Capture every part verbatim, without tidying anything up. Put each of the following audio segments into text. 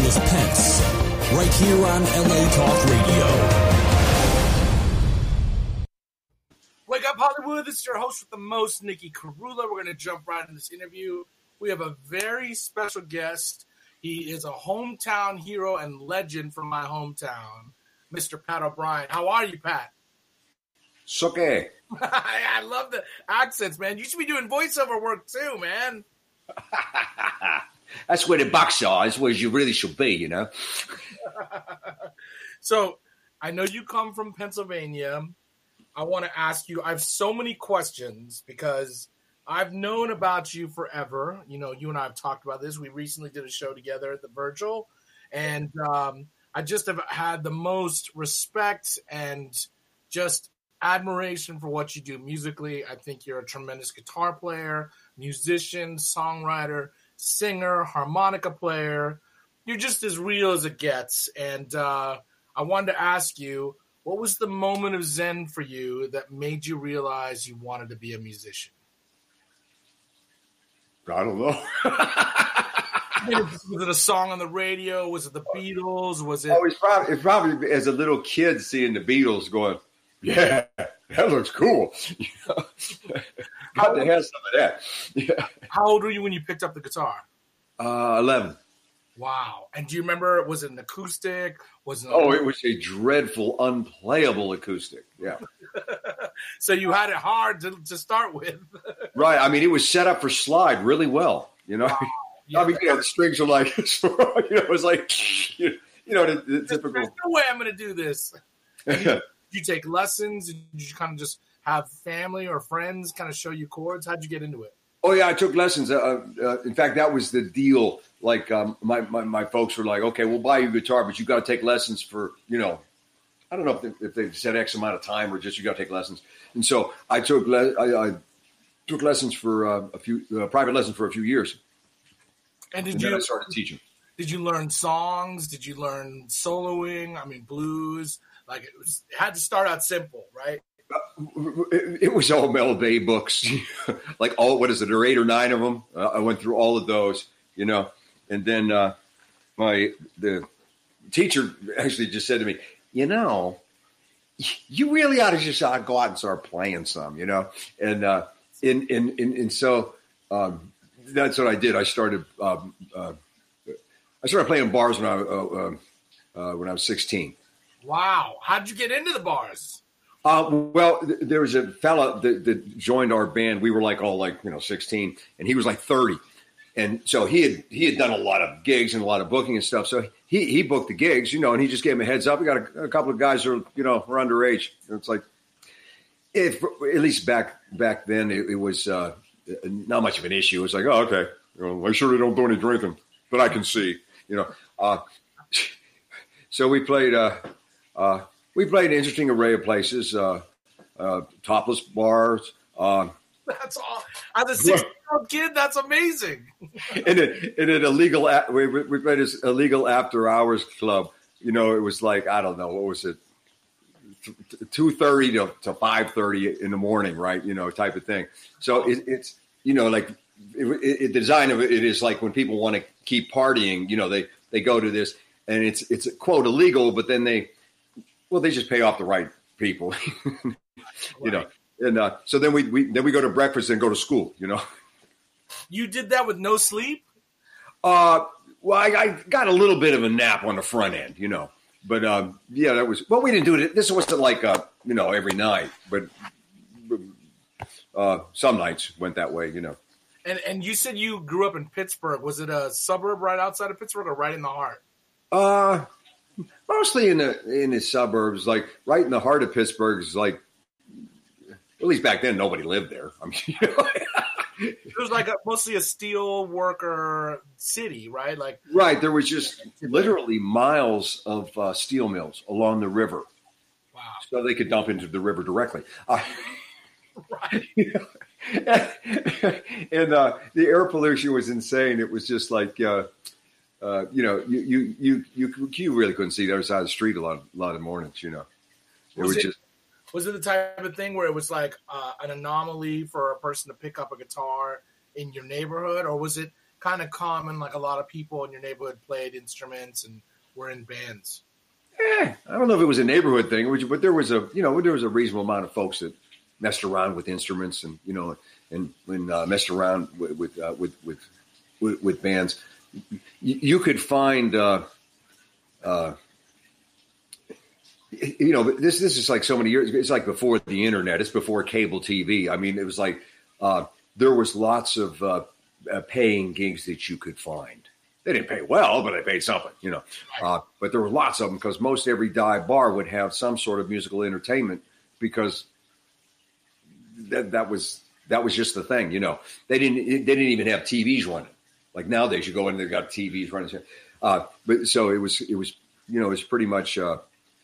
with Pence, right here on L A Talk Radio. Wake up, Hollywood. This is your host with the most, Nikki Karula. We're going to jump right in this interview. We have a very special guest. He is a hometown hero and legend from my hometown, Mister Pat O'Brien. How are you, Pat? It's okay. I love the accents, man. You should be doing voiceover work too, man. That's where the bucks are. That's where you really should be, you know. So, I know you come from Pennsylvania. I want to ask you, I have so many questions because I've known about you forever. You know, you and I have talked about this. We recently did a show together at the Virgil, and um, I just have had the most respect and just admiration for what you do musically. I think you're a tremendous guitar player, musician, songwriter, singer, harmonica player. You're just as real as it gets. And uh, I wanted to ask you, what was the moment of zen for you that made you realize you wanted to be a musician? I don't know. Was it a song on the radio? Was it the Beatles? Was it? Oh, it's probably, it's probably as a little kid seeing the Beatles going, yeah, that looks cool. Got to have some of that. Yeah. How old were you when you picked up the guitar? Uh, eleven. Wow. And do you remember, was it an acoustic? Was it? Oh, it was a dreadful, unplayable acoustic. Yeah. So you had it hard to, to start with. Right. I mean, it was set up for slide really well, you know. Wow. Yeah. I mean, you know, the strings are like, you know, it was like, you know, the, the typical. There's no way I'm going to do this. Did you, did you take lessons? Did you kind of just have family or friends kind of show you chords? How'd you get into it? Oh, yeah, I took lessons. Uh, uh, in fact, that was the deal. Like, um, my, my, my folks were like, okay, we'll buy you a guitar, but you got to take lessons for, you know, I don't know if they, if they said X amount of time or just you got to take lessons. And so I took le- I, I took lessons for uh, a few, uh, private lessons for a few years. And did and you then I started teaching. Did you learn songs? Did you learn soloing? I mean, blues? Like, it, was, it had to start out simple, right? It, it was all Mel Bay books, like all, what is it, there are eight or nine of them. Uh, I went through all of those, you know, and then uh, my, the teacher actually just said to me, you know, you really ought to just uh, go out and start playing some, you know? And, uh, and, and, and, and so um, that's what I did. I started, um, uh, I started playing bars when I, uh, uh, when I was sixteen. Wow. How'd you get into the bars? Uh, well, th- there was a fella that, that joined our band. We were like all like, you know, sixteen, and he was like thirty. And so he had he had done a lot of gigs and a lot of booking and stuff. So he he booked the gigs, you know, and he just gave him a heads up. We got a, a couple of guys who are, you know, were underage. And it's like, if at least back back then, it, it was uh, not much of an issue. It was like, oh, okay, you know, make sure they don't do any drinking that I can see, you know. Uh, so we played. Uh, uh, We played an interesting array of places, uh, uh, topless bars. Uh, that's all. As a sixteen-year-old kid, that's amazing. and in an illegal, we, we played this illegal after hours club. You know, it was like, I don't know, what was it, two thirty to, to five thirty in the morning, right? You know, type of thing. So it, it's, you know, like it, it, the design of it, it is like when people want to keep partying, you know, they, they go to this and it's, it's quote illegal, but then they, well, they just pay off the right people, you right. know. And uh, so then we, we then we go to breakfast and go to school, you know. You did that with no sleep? Uh, well, I, I got a little bit of a nap on the front end, you know. But um, yeah, that was. Well, we didn't do it. This wasn't like uh, you know, every night, but uh, some nights went that way, you know. And and you said you grew up in Pittsburgh. Was it a suburb right outside of Pittsburgh or right in the heart? Uh. Mostly in the in the suburbs, like right in the heart of Pittsburgh is like, at least back then, nobody lived there. I mean, you know, it was like a, mostly a steel worker city, right? Like right, there was just literally miles of uh, steel mills along the river. Wow! So they could dump into the river directly. Uh, right. You know, and uh, the air pollution was insane. It was just like. Uh, Uh, you know, you, you you you you really couldn't see the other side of the street a lot, a lot of mornings. You know, it was, was it, just. Was it the type of thing where it was like uh, an anomaly for a person to pick up a guitar in your neighborhood, or was it kind of common? Like a lot of people in your neighborhood played instruments and were in bands. Eh, I don't know if it was a neighborhood thing, but there was a you know there was a reasonable amount of folks that messed around with instruments and you know and when uh, messed around with with, uh, with with with with bands. You, you could find. Uh, uh, You know, this this is like so many years. It's like before the internet. It's before cable T V. I mean, it was like uh, there was lots of uh, uh, paying gigs that you could find. They didn't pay well, but they paid something, you know. Uh, but there were lots of them because most every dive bar would have some sort of musical entertainment because that that was that was just the thing, you know. They didn't they didn't even have T Vs running. Like nowadays, you go in, they've got T Vs running. Uh, but so it was it was you know it was pretty much. Uh,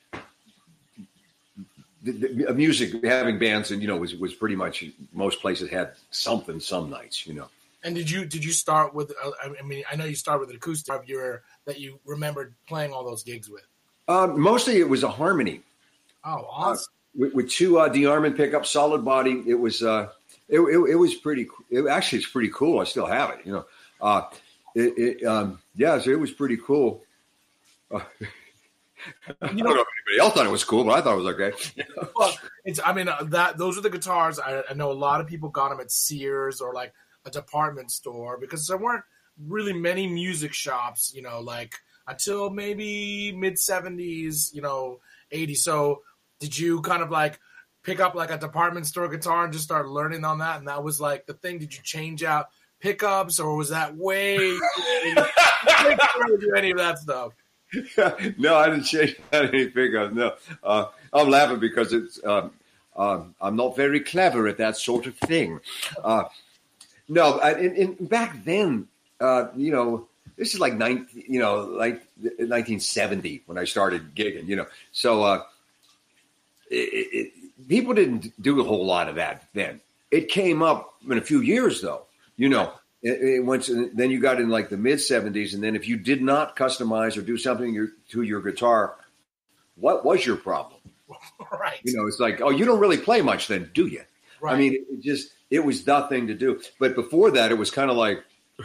The, the music, having bands, and you know, was was pretty much most places had something some nights, you know. And did you did you start with? Uh, I mean, I know you started with an acoustic of your that you remembered playing all those gigs with. Um, mostly, it was a harmony. Oh, awesome! Uh, with, with two uh, DeArmond pickups, solid body. It was uh, it, it, it was pretty. It, actually, it's pretty cool. I still have it. You know, uh, it, it um, yeah, so it was pretty cool. Uh, I don't know if anybody else thought it was cool, but I thought it was okay. Well, it's. I mean, uh, that those are the guitars. I, I know a lot of people got them at Sears or like a department store because there weren't really many music shops, you know, like until maybe mid seventies, you know, eighties. So, did you kind of like pick up like a department store guitar and just start learning on that? And that was like the thing. Did you change out pickups, or was that way? Did you do any of that stuff? No, I didn't change any pickups. No, uh, I'm laughing because it's um, um, I'm not very clever at that sort of thing. Uh, no, I, in, in, back then, uh, you know, this is like nineteen, you know, like nineteen seventy when I started gigging. You know, so uh, it, it, people didn't do a whole lot of that then. It came up in a few years, though. You know. It, it went to, then you got in like the mid seventies, and then if you did not customize or do something your, to your guitar, what was your problem? Right. You know, it's like, oh, you don't really play much then, do you? Right. I mean, it, it just it was the thing to do. But before that, it was kind of like,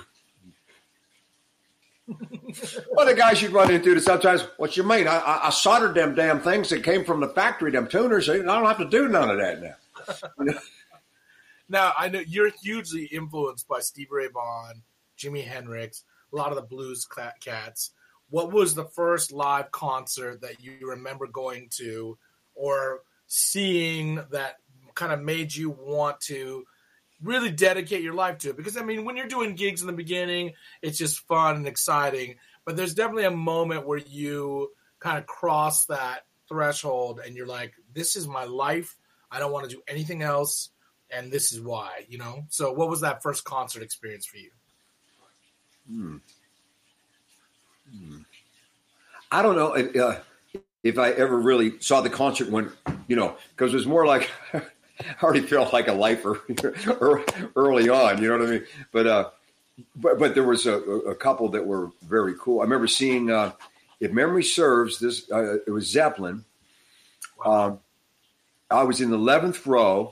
well, the guys you'd run into sometimes, what you mean? I, I, I soldered them damn things that came from the factory, them tuners. I don't have to do none of that now. You know? Now, I know you're hugely influenced by Stevie Ray Vaughan, Jimi Hendrix, a lot of the blues cats. What was the first live concert that you remember going to or seeing that kind of made you want to really dedicate your life to it? Because, I mean, when you're doing gigs in the beginning, it's just fun and exciting. But there's definitely a moment where you kind of cross that threshold and you're like, this is my life. I don't want to do anything else. And this is why, you know? So what was that first concert experience for you? Hmm. Hmm. I don't know if, uh, if I ever really saw the concert when, you know, because it was more like, I already felt like a lifer early on, you know what I mean? But uh, but, but there was a, a couple that were very cool. I remember seeing, uh, if memory serves, this uh, it was Zeppelin. Um, I was in the eleventh row.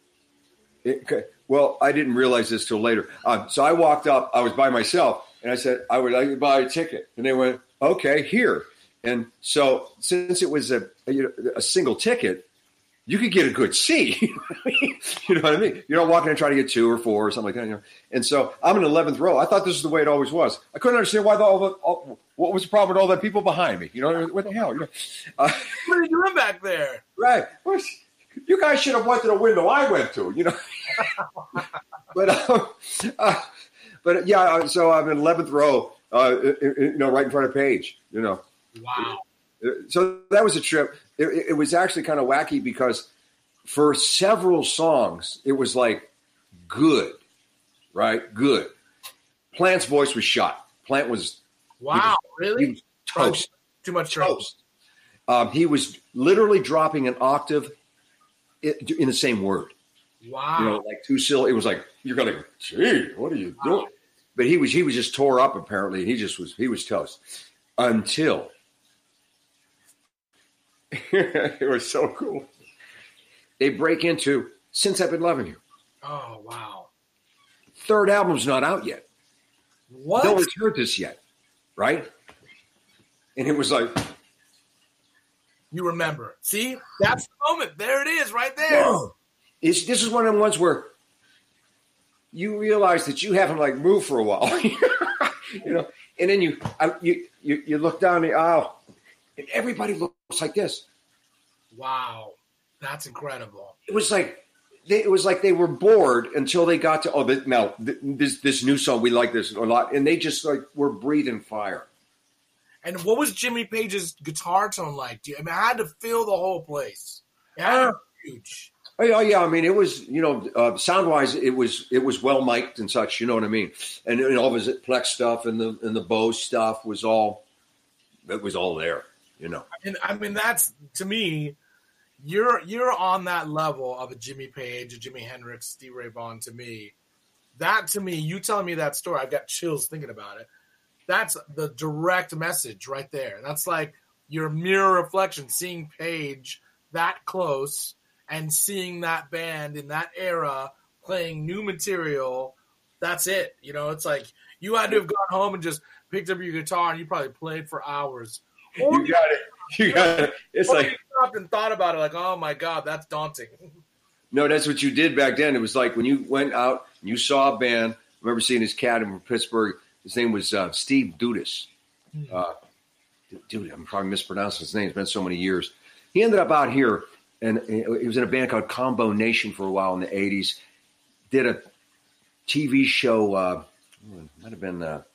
It, well, I didn't realize this till later. Um, so I walked up. I was by myself, and I said, "I would like to buy a ticket." And they went, "Okay, here." And so, since it was a a, a single ticket, you could get a good seat. You know what I mean? You're not walking and trying to get two or four or something like that. You know? And so I'm in the eleventh row. I thought this is the way it always was. I couldn't understand why the, all the all, what was the problem with all the people behind me. You know what the hell? You know? uh, what are you doing back there? Right. What's, you guys should have went to the window I went to, you know. but, um, uh, but yeah, so I'm in eleventh row, uh, you know, right in front of Paige, you know. Wow. So that was a trip. It, it was actually kind of wacky because for several songs, it was like good, right? Good. Plant's voice was shot. Plant was wow, was, really? He was toast. Too much toast. Um, he was literally dropping an octave in the same word. Wow. You know, like two syllables. It was like, you're going to go, gee, what are you doing? Wow. But he was, he was just tore up apparently. And he just was, he was toast until it was so cool. They break into Since I've Been Loving You. Oh, wow. Third album's not out yet. What? No one's heard this yet, right? And it was like, you remember. See? That's the moment. There it is, right there. whoa. It's, this is one of the ones where you realize that you haven't like moved for a while, you know. And then you, I, you, you, you look down the aisle, and everybody looks like this. Wow, that's incredible. It was like they, it was like they were bored until they got to oh, this, now this this new song we like this a lot, and they just like were breathing fire. And what was Jimmy Page's guitar tone like? Do you, I mean, I had to fill the whole place. It had to be huge. Oh yeah, yeah, I mean, it was, you know, uh, sound wise, it was it was well mic'd and such. You know what I mean? And, and all of his Plex stuff and the and the Bose stuff was all it was all there. You know. And I mean, that's to me, you're you're on that level of a Jimmy Page, a Jimi Hendrix, Stevie Ray Vaughan. To me, that to me, you telling me that story, I've got chills thinking about it. That's the direct message right there. That's like your mirror reflection, seeing Page that close and seeing that band in that era playing new material. That's it. You know, it's like you had to have gone home and just picked up your guitar and you probably played for hours. Or You got it. You got it. It's or like you stopped and thought about it like, oh my God, that's daunting. no, that's what you did back then. It was like when you went out and you saw a band. I remember seeing this cat in Pittsburgh. His name was uh, Steve Dudas. Uh, dude, I'm probably mispronouncing his name. It's been so many years. He ended up out here, and he was in a band called Combo Nation for a while in the eighties. Did a T V show. Uh, might have been uh,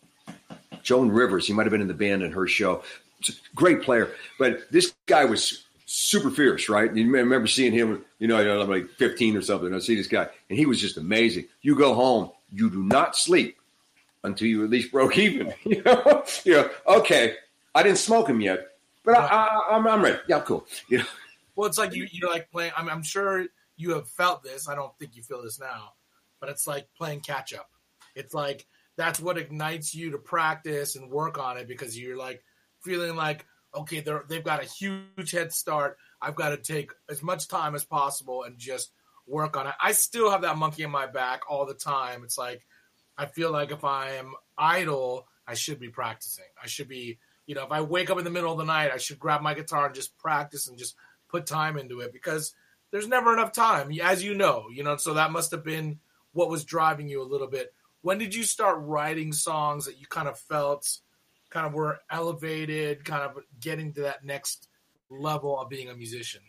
Joan Rivers. He might have been in the band in her show. Great player. But this guy was super fierce, right? You remember seeing him, you know, I'm like fifteen or something. I see this guy, and he was just amazing. You go home, you do not sleep until you at least broke even. You know, you know. Okay, I didn't smoke him yet, but I, I, I'm, I'm ready. Yeah, I'm cool. You know. Well, it's like you, you're like playing. I'm, I'm sure you have felt this. I don't think you feel this now, but it's like playing catch up. It's like that's what ignites you to practice and work on it because you're like feeling like, okay, they're they've got a huge head start. I've got to take as much time as possible and just work on it. I still have that monkey in my back all the time. It's like I feel like if I am idle, I should be practicing. I should be, you know, if I wake up in the middle of the night, I should grab my guitar and just practice and just put time into it because there's never enough time, as you know, you know, so that must have been what was driving you a little bit. When did you start writing songs that you kind of felt kind of were elevated, kind of getting to that next level of being a musician?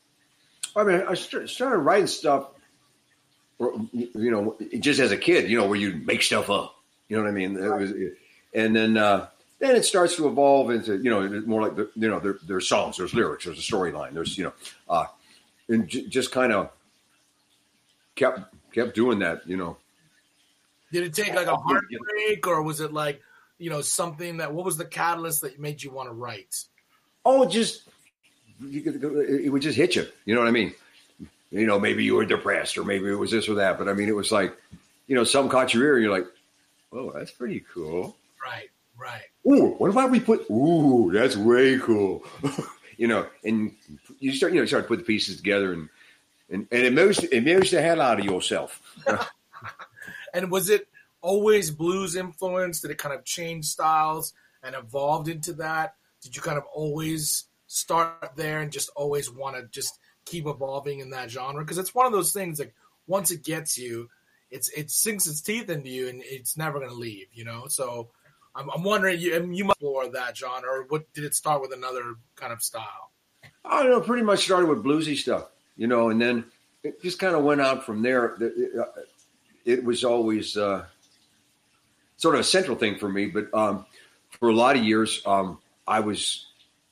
I mean, I started writing stuff, you know, just as a kid, you know, where you make stuff up. You know what I mean? It was, and then uh, then it starts to evolve into, you know, more like, the, you know, there, there's songs, there's lyrics, there's a storyline, there's, you know, uh, and j- just kind of kept kept doing that, you know. Did it take like a heartbreak, or was it like, you know, something that, what was the catalyst that made you want to write? Oh, just, you could, it would just hit you. You know what I mean? You know, maybe you were depressed or maybe it was this or that. But I mean, it was like, you know, something caught your ear and you're like, oh, that's pretty cool. Right, right. Ooh, what about we put, ooh, that's way cool. You know, and you start, you know, start to put the pieces together and, and, and it moves, it moves the hell out of yourself. And was it always blues influenced? Did it kind of change styles and evolved into that? Did you kind of always start there and just always want to just keep evolving in that genre? Because it's one of those things, like once it gets you, it's it sinks its teeth into you and it's never going to leave, you know? So I'm, I'm wondering, you, you must explore that genre, or what, did it start with another kind of style? I don't know, pretty much started with bluesy stuff, you know, and then it just kind of went out from there. It, it was always uh, sort of a central thing for me, but um, for a lot of years, um, I was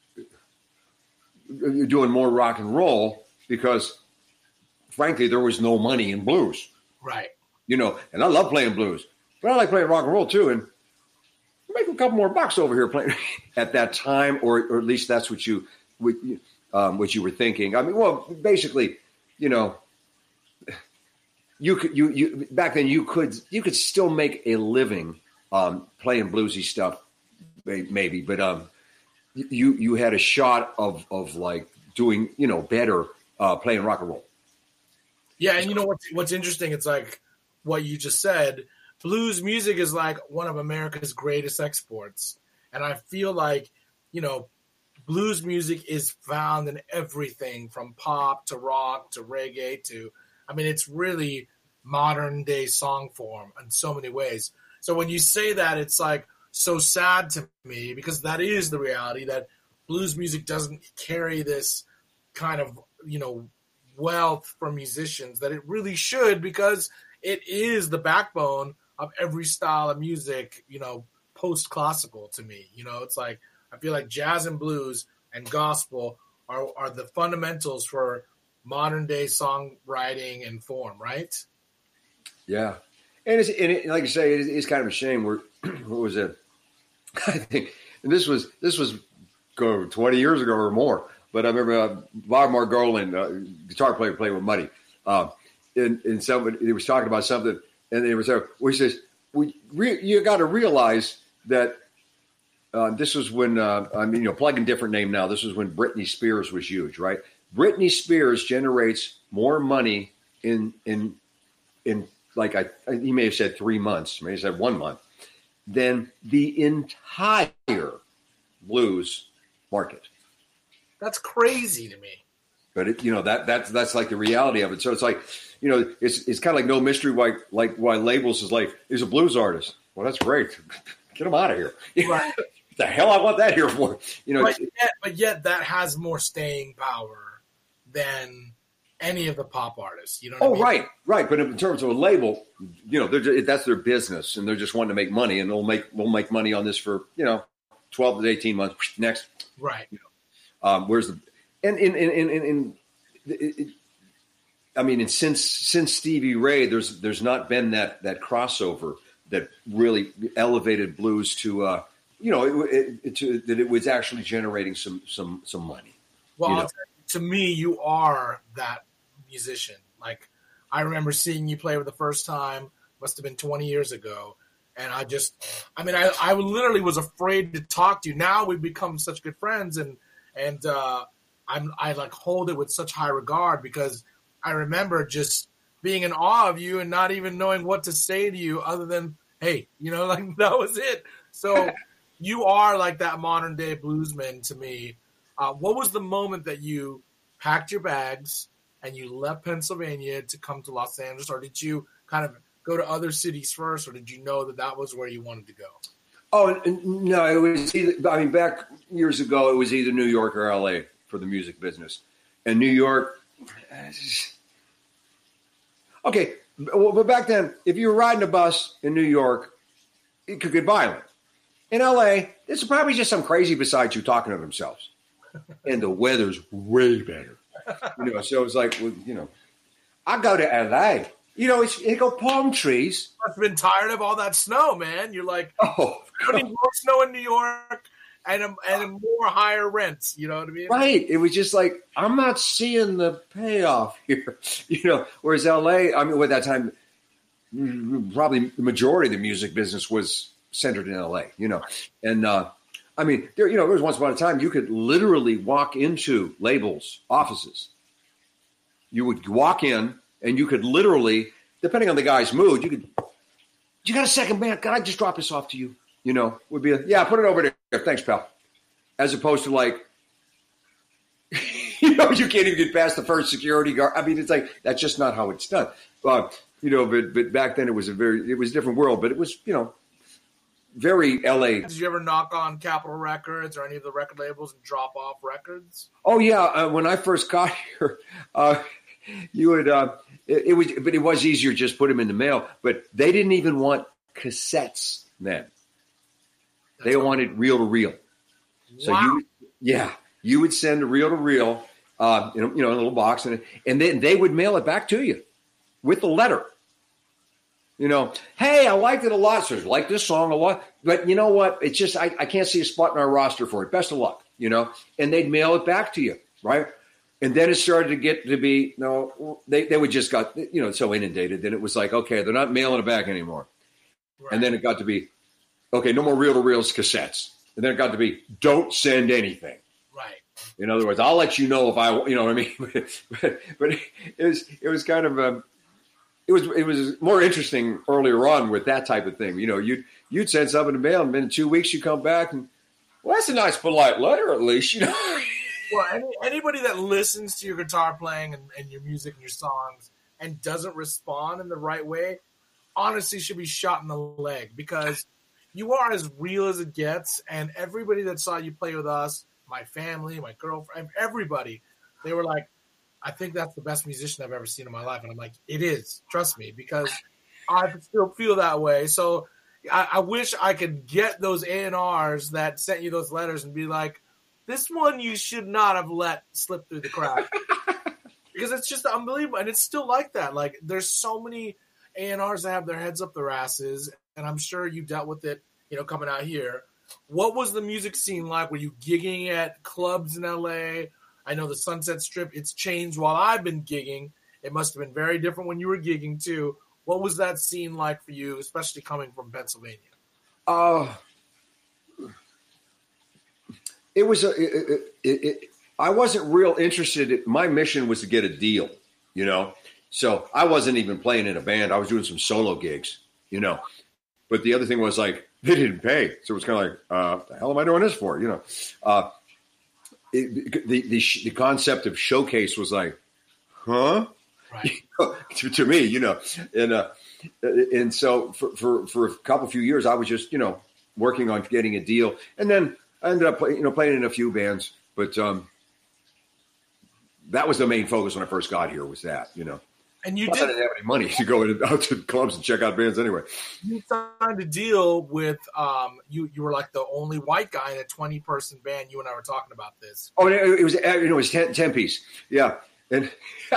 doing more rock and roll because, frankly, there was no money in blues. Right. You know, and I love playing blues, but I like playing rock and roll too. And make a couple more bucks over here playing at that time, or, or at least that's what you, um, what you were thinking. I mean, well, basically, you know, you could, you, you, back then you could, you could still make a living, um, playing bluesy stuff, maybe, but, um, you, you had a shot of, of like doing, you know, better, uh, playing rock and roll. Yeah. And you know, what's, what's interesting, it's like what you just said, blues music is like one of America's greatest exports. And I feel like, you know, blues music is found in everything from pop to rock to reggae to, I mean, it's really modern day song form in so many ways. So when you say that, it's like so sad to me, because that is the reality, that blues music doesn't carry this kind of, you know, wealth for musicians that it really should, because it is the backbone of every style of music, you know, post-classical to me. You know, it's like, I feel like jazz and blues and gospel are, are the fundamentals for modern day songwriting and form, right? Yeah. And, it's, and it, like I say, it, it's kind of a shame. We're, what was it? I think, and this was, this was go twenty years ago or more, but I remember uh, Bob Margolin, uh, guitar player, playing with Muddy. Uh, and, and somebody, he was talking about something, and it was, uh, where he says, we re- you got to realize that uh, this was when, uh, I mean, you know, plug in different name now. This was when Britney Spears was huge, right? Britney Spears generates more money in, in, in like, I, he may have said three months, may have said one month, than the entire blues market. That's crazy to me. But it, you know, that that's that's like the reality of it. So it's like, you know, it's it's kind of like no mystery why like why labels is like, he's a blues artist. Well, that's great. Get him out of here. Right. What the hell I want that here for? You know, but yet, but yet that has more staying power than any of the pop artists. You know what oh, I mean? right, right. But in terms of a label, you know, they're just, that's their business, and they're just wanting to make money, and they'll make we'll make money on this for, you know, twelve to eighteen months. Next, right. You know, um, where's the and in in in in, in it, it, I mean, and since since Stevie Ray, there's there's not been that that crossover that really elevated blues to, uh, you know, it, it, to, that it was actually generating some some some money. Well, you know? To me, you are that musician. Like, I remember seeing you play for the first time, must have been twenty years ago. And I just, I mean, I, I literally was afraid to talk to you. Now we've become such good friends, and, and uh, I'm, I like hold it with such high regard, because I remember just being in awe of you and not even knowing what to say to you other than, hey, you know, like that was it. So you are like that modern day bluesman to me. Uh, what was the moment that you packed your bags and you left Pennsylvania to come to Los Angeles, or did you kind of go to other cities first, or did you know that that was where you wanted to go? Oh, no, it was either, I mean, back years ago, it was either New York or L A for the music business. And New York, okay, well, but back then, if you were riding a bus in New York, it could get violent. In L A, it's probably just some crazy beside you talking to themselves. And the weather's way better. You know, so it's like, well, you know, I go to L A. You know, it's it got palm trees. I've been tired of all that snow, man. You're like, oh, putting more snow in New York and a, and a more higher rents. You know what I mean? Right. It was just like, I'm not seeing the payoff here. You know, whereas L A, I mean, at that time, probably the majority of the music business was centered in L A. You know, and uh, I mean, there, you know, there was once upon a time you could literally walk into labels' offices. You would walk in. And you could literally, depending on the guy's mood, you could, you got a second, man? Can I just drop this off to you? You know, would be a, yeah, put it over there. Thanks, pal. As opposed to like, you know, you can't even get past the first security guard. I mean, it's like, that's just not how it's done. Uh, you know, but, but back then it was a very, it was a different world, but it was, you know, very L A. Did you ever knock on Capitol Records or any of the record labels and drop off records? Oh, yeah. Uh, when I first got here, uh, you would, uh, it, it was, but it was easier just put them in the mail. But they didn't even want cassettes then. That's they wanted reel to reel. So wow. you, yeah, you would send a reel to reel, uh, you know, you know, in a little box, and and then they would mail it back to you with the letter. You know, hey, I liked it a lot. So I like this song a lot, but you know what? It's just I, I can't see a spot in our roster for it. Best of luck, you know. And they'd mail it back to you, right? And then it started to get to be, no, they, they would just got, you know, so inundated. Then it was like, okay, they're not mailing it back anymore. Right. And then it got to be, okay, no more reel-to-reels, cassettes. And then it got to be, don't send anything. Right. In other words, I'll let you know if I, you know what I mean? but, but it was, it was kind of, um, it was it was more interesting earlier on with that type of thing. You know, you'd you'd send something to mail, and in two weeks you come back and, well, that's a nice polite letter at least, you know. Well, any, anybody that listens to your guitar playing and, and your music and your songs and doesn't respond in the right way, honestly should be shot in the leg, because you are as real as it gets. And everybody that saw you play with us, my family, my girlfriend, everybody, they were like, I think that's the best musician I've ever seen in my life. And I'm like, it is, trust me, because I still feel that way. So I, I wish I could get those A and Rs that sent you those letters and be like, this one you should not have let slip through the crack. Because it's just unbelievable. And it's still like that. Like, there's so many A and Rs that have their heads up their asses, and I'm sure you dealt with it, you know, coming out here. What was the music scene like? Were you gigging at clubs in L A? I know the Sunset Strip, it's changed while I've been gigging. It must have been very different when you were gigging, too. What was that scene like for you, especially coming from Pennsylvania? Uh, it was a. It, it, it, I wasn't real interested. In, my mission was to get a deal, you know. So I wasn't even playing in a band. I was doing some solo gigs, you know. But the other thing was, like, they didn't pay, so it was kind of like, uh, "What the hell am I doing this for?" You know. Uh, it, the the the concept of showcase was like, huh? Right. to, to me, you know, and uh, and so for, for for a couple few years, I was just, you know, working on getting a deal, and then I ended up play, you know playing in a few bands, but um, that was the main focus when I first got here, was that, you know. And you Plus, did, I didn't have any money to go in, out to clubs and check out bands anyway. You signed a deal with um, you. You were like the only white guy in a twenty-person band. You and I were talking about this. Oh, it, it was you know it was ten, ten piece, yeah, and.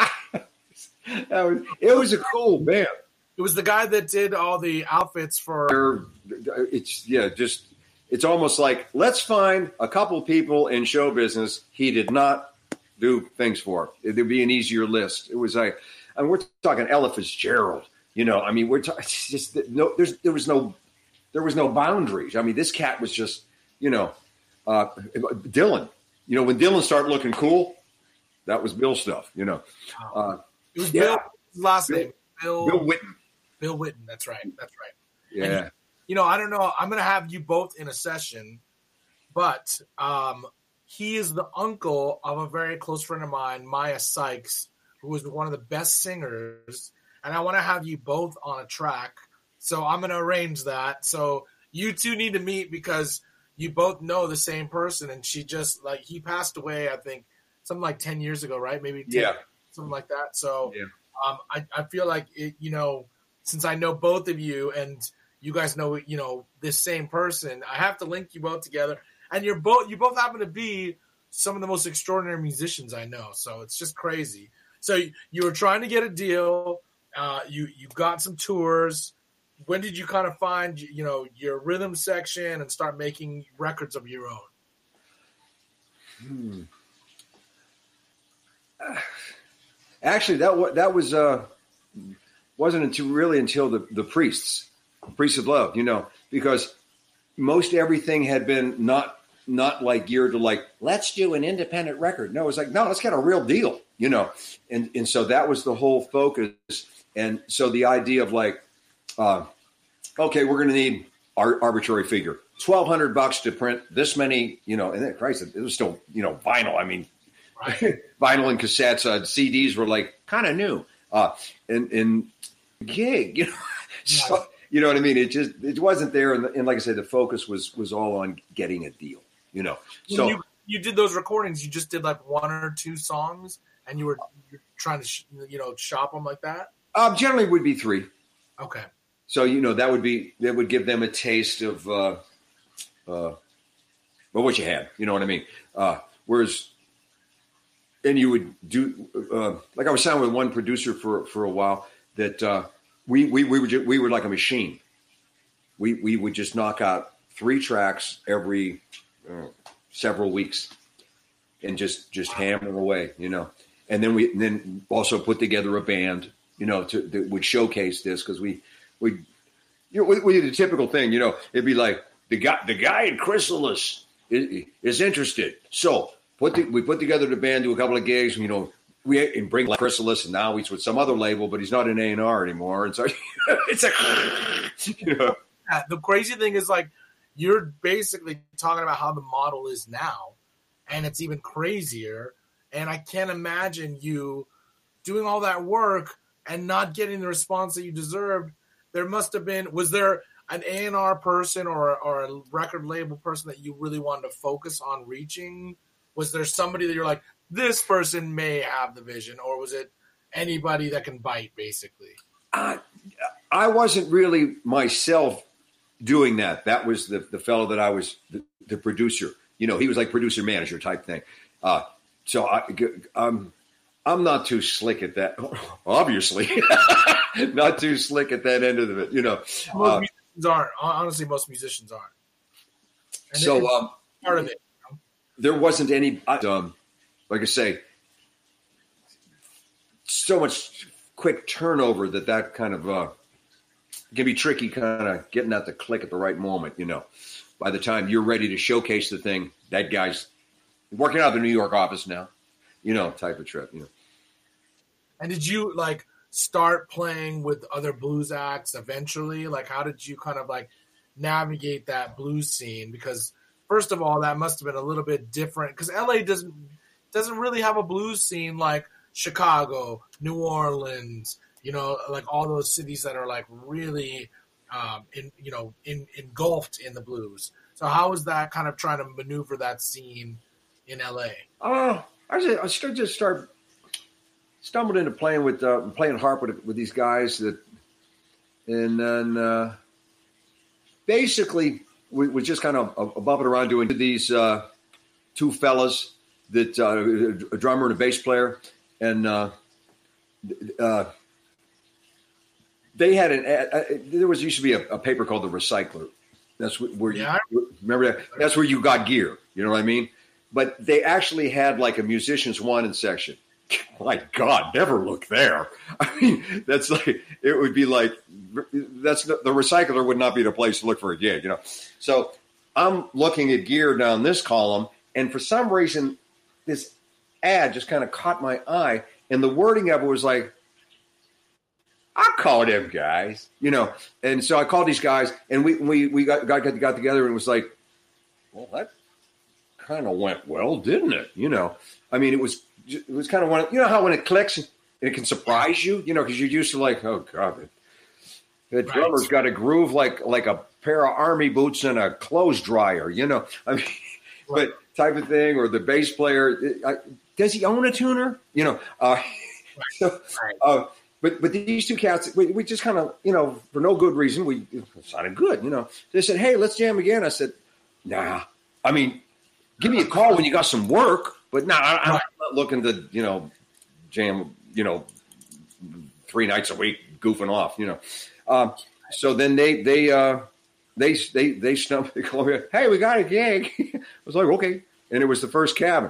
It was a cool band. It was the guy that did all the outfits for. It's yeah, just it's almost like, let's find a couple people in show business he did not do things for. It'd be an easier list. It was like, I mean, we're talking Ella Fitzgerald. You know, I mean, we're talking just no. There's there was no there was no boundaries. I mean, this cat was just, you know, uh, Dylan. You know, when Dylan started looking cool, that was Bill stuff. You know. Uh, It was yeah. Bill, his last Bill, name. Bill, Bill Whitten. Bill Whitten. That's right. That's right. Yeah. And, you know, I don't know. I'm going to have you both in a session, but um, he is the uncle of a very close friend of mine, Maya Sykes, who was one of the best singers. And I want to have you both on a track. So I'm going to arrange that. So you two need to meet, because you both know the same person. And she just, like, he passed away, I think, something like ten years ago, right? Maybe ten, Yeah. something like that. So Yeah. um, I, I feel like, it, you know, since I know both of you and you guys know, you know, this same person, I have to link you both together. And you're both, you both happen to be some of the most extraordinary musicians I know. So it's just crazy. So you, you were trying to get a deal. Uh, you, you got some tours. When did you kind of find, you know, your rhythm section and start making records of your own? Hmm. Actually, that that was uh, wasn't until really until the, the priests, priests of love, you know, because most everything had been not not like geared to like, let's do an independent record. No, it was like, no, let's get a real deal, you know, and and so that was the whole focus. And so the idea of like, uh, okay, we're going to need our arbitrary figure, twelve hundred bucks to print this many, you know, and then Christ, it was still, you know, vinyl. I mean. Right. Vinyl and cassettes, uh, C Ds were like kind of new, uh, and and gig, you know, so, you know what I mean. It just it wasn't there, and, and like I said, the focus was was all on getting a deal, you know. When so you, you did those recordings, you just did like one or two songs, and you were you're trying to sh- you know shop them like that. Um, generally, would be three. Okay. So you know that would be that would give them a taste of uh, uh, well, what you had, you know what I mean. Uh, whereas. And you would do uh, like I was sounding with one producer for, for a while that uh, we we we were just, we were like a machine. We we would just knock out three tracks every uh, several weeks, and just just hammer away, you know. And then we and then also put together a band, you know, to that would showcase this, because we we you know we, we did a typical thing, you know. It'd be like the guy the guy in Chrysalis is, is interested, so. Put the, we put together the band, do a couple of gigs, you know, we and bring like Chrysalis, and now he's with some other label, but he's not in A and R anymore. And so it's like, you know. Yeah, the crazy thing is, like, you're basically talking about how the model is now, and it's even crazier. And I can't imagine you doing all that work and not getting the response that you deserved. There must have been, was there an A and R person or, or a record label person that you really wanted to focus on reaching? Was there somebody that you're like, this person may have the vision, or was it anybody that can bite, basically? Uh, I wasn't really myself doing that. That was the, the fellow that I was the, the producer. You know, he was like producer manager type thing. Uh, so I, I'm, I'm not too slick at that. Obviously, not too slick at that end of it. You know, most uh, musicians aren't. Honestly, most musicians aren't. And so um, part of it. You know? There wasn't any. Um, like I say, so much quick turnover that that kind of uh, can be tricky. Kind of getting that to click at the right moment. You know, by the time you're ready to showcase the thing, that guy's working out of the New York office now. You know, type of trip. You know. And did you like start playing with other blues acts eventually? Like, how did you kind of like navigate that blues scene? Because first of all, that must have been a little bit different because L A doesn't doesn't really have a blues scene like Chicago, New Orleans, you know, like all those cities that are like really, um, in you know, in, engulfed in the blues. So how was that kind of trying to maneuver that scene in L A? Oh, I just, I started just start stumbled into playing with uh, playing harp with, with these guys that, and then uh, basically we was just kind of uh, bumping around doing these uh, two fellas that uh, a drummer and a bass player, and uh, uh, they had an uh, there was used to be a, a paper called The Recycler. That's where you yeah. remember that. That's where you got gear. You know what I mean? But they actually had like a musician's wanted section. My God, never look there. I mean, that's like, it would be like, that's the, the Recycler would not be the place to look for a gig, you know? So I'm looking at gear down this column, and for some reason, this ad just kind of caught my eye, and the wording of it was like, I'll call them guys, you know? And so I called these guys, and we, we, we got, got, got together, and it was like, well, that kind of went well, didn't it? You know, I mean, it was, it was kind of one of, you know how when it clicks, it can surprise you, you know, because you're used to like, oh God, the right. drummer's got a groove like like a pair of army boots and a clothes dryer, you know, I mean, right. but type of thing, or the bass player, I, does he own a tuner? You know, uh, right. so, right. uh, but but these two cats, we, we just kind of, you know, for no good reason, we it sounded good, you know. They said, hey, let's jam again. I said, nah, I mean, give me a call when you got some work, but no, nah, I'm not looking to, you know, jam, you know, three nights a week, goofing off, you know. Um, so then they, they, uh, they, they, they stumped, they called me, hey, we got a gig. I was like, okay. And it was the First Cabin.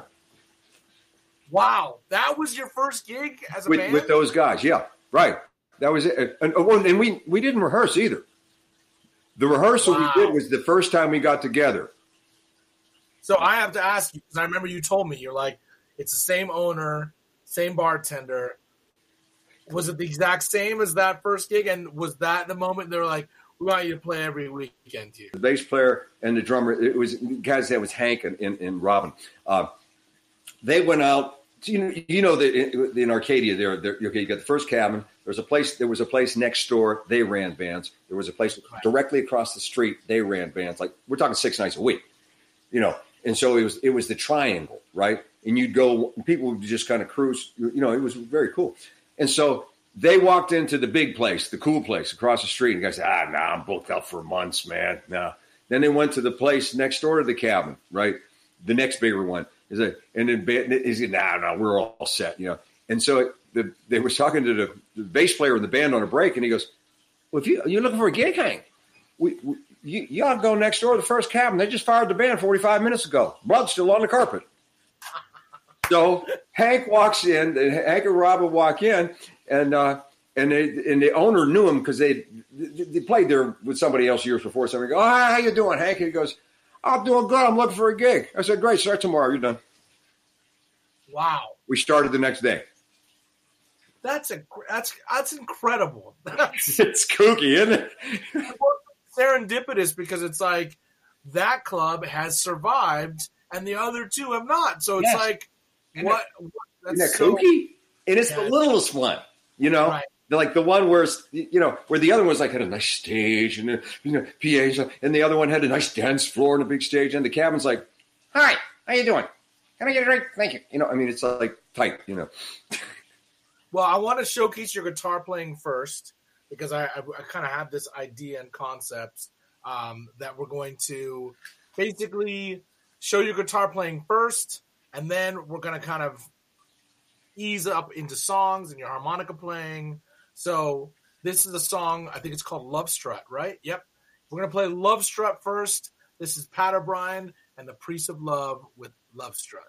Wow. That was your first gig as a with, band? with those guys. Yeah. Right. That was it. And, and we, we didn't rehearse either. The rehearsal wow. we did was the first time we got together. So I have to ask you, because I remember you told me, you're like, it's the same owner, same bartender. Was it the exact same as that first gig? And was that the moment they were like, we want you to play every weekend here? The bass player and the drummer, it was guys that was Hank and, and, and Robin. Uh, they went out, you know, you know that in, in Arcadia, there, there, okay, you got the First Cabin. There's a place, there was a place next door. They ran bands. There was a place directly across the street. They ran bands. Like, we're talking six nights a week, you know. And so it was it was the triangle, right? And you'd go, people would just kind of cruise, you know, it was very cool. And so they walked into the big place, the cool place across the street. And the guy said, ah, nah, I'm booked up for months, man. Nah. Then they went to the place next door to the cabin, right? The next bigger one. Is a, and then he said, nah, nah, we're all set, you know. And so the, they were talking to the, the bass player in the band on a break, and he goes, well, if you, you're looking for a gig, Hank, we, we You, you ought to go next door to the First Cabin. They just fired the band forty-five minutes ago. Blood's still on the carpet. So Hank walks in, and Hank and Rob would walk in, and uh, and they, and the owner knew him because they they played there with somebody else years before. Somebody go, oh, how you doing, Hank? And he goes, I'm doing good. I'm looking for a gig. I said, great. Start tomorrow. You're done. Wow. We started the next day. That's a that's that's incredible. That's, it's kooky, isn't it? serendipitous because it's like that club has survived and the other two have not. So it's yes. like isn't what? It, that's isn't that so, kooky? And it's yeah. the littlest one, you know. Right. Like the one where, you know, where the other one's like had a nice stage and, you know, P As, and the other one had a nice dance floor and a big stage, and the cabin's like, hi, how you doing? Can I get a drink? Thank you. You know, I mean, it's like tight, you know. Well, I want to showcase your guitar playing first because I, I, I kind of have this idea and concept um, that we're going to basically show your guitar playing first, and then we're going to kind of ease up into songs and your harmonica playing. So this is a song, I think it's called Love Strut, right? Yep. We're going to play Love Strut first. This is Pat O'Brien and the Priest of Love with Love Strut.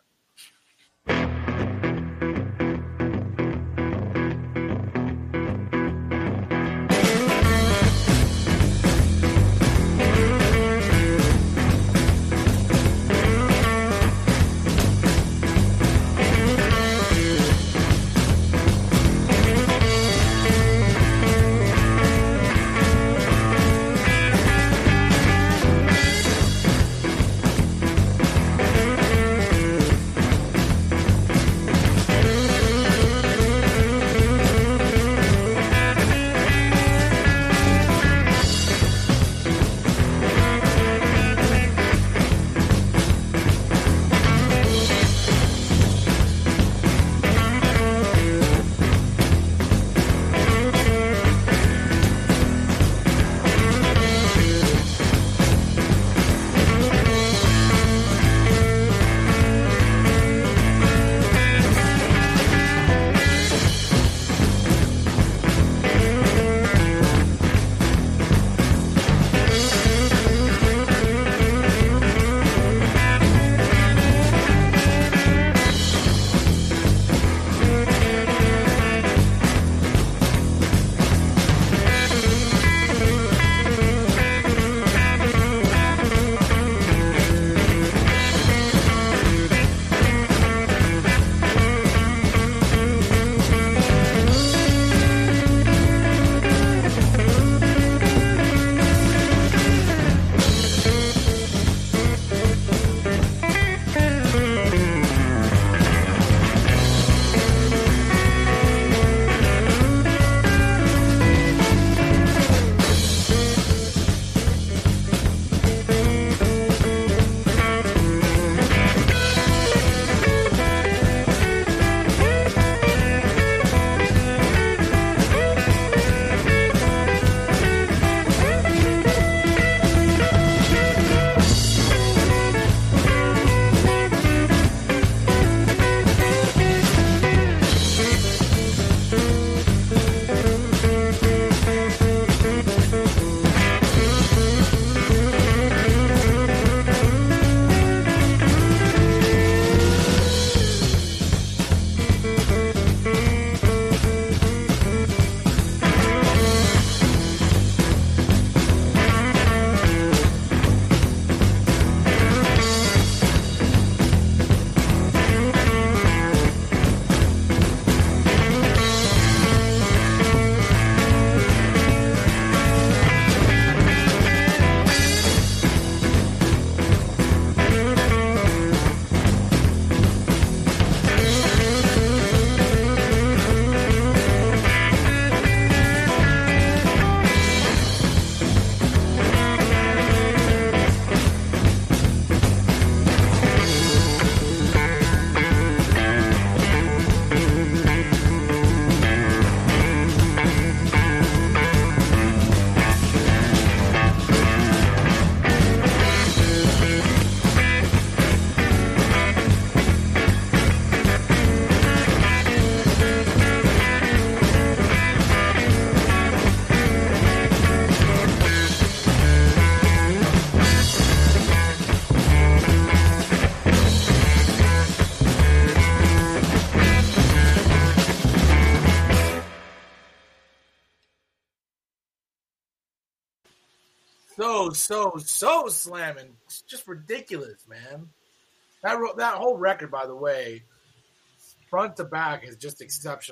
So, so, so slamming. It's just ridiculous, man. That that whole record, by the way, front to back is just exceptional.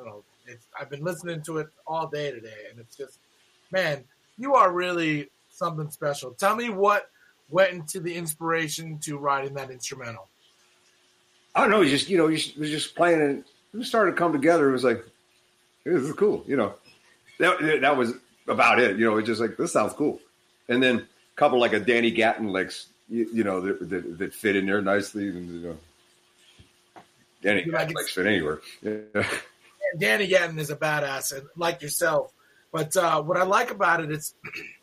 It's, I've been listening to it all day today, and it's just, man, you are really something special. Tell me what went into the inspiration to writing that instrumental. I don't know. He just, you know, he was just playing and it started to come together. It was like, this is cool. You know, that, that was about it. You know, it's just like, this sounds cool. And then a couple like a Danny Gatton licks, you, you know, that, that, that fit in there nicely. And, you know, Danny Gatton like licks fit anywhere. Yeah. Danny Gatton is a badass, and like yourself. But uh, what I like about it is